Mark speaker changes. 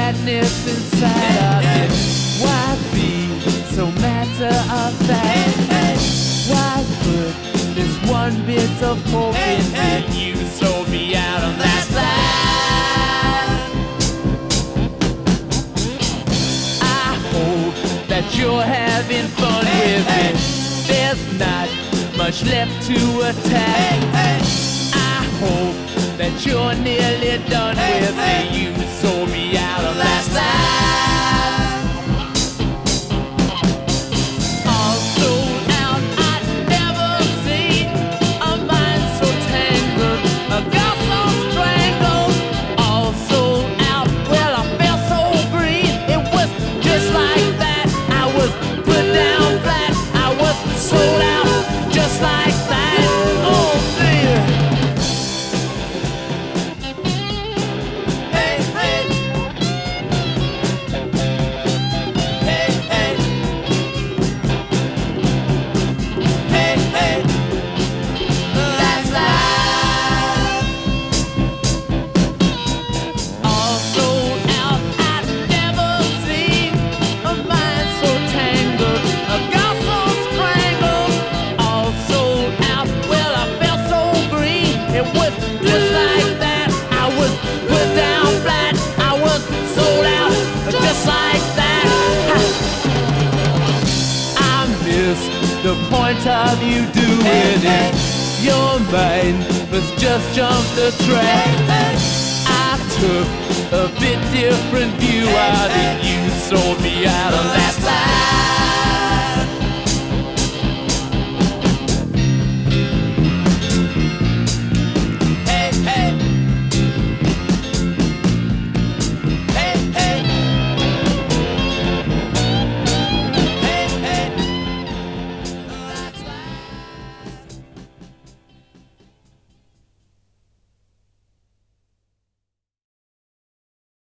Speaker 1: sadness inside of you. Why be so matter of fact? Why put this one bit of hope in me? You sold me out on that slide. I hope that you're having fun with it. There's not much left to attack. I hope that you're nearly done with me. You sold me out on that slide. All sold out, I'd never seen a mind so tangled, a girl so strangled. All sold out, well I felt so green. It was just like that. I was put down flat. I was sold out, just like that. Oh dear. The point of you doing it, your mind was just jumped the track. I took a bit different view of it. You sold me out on that side.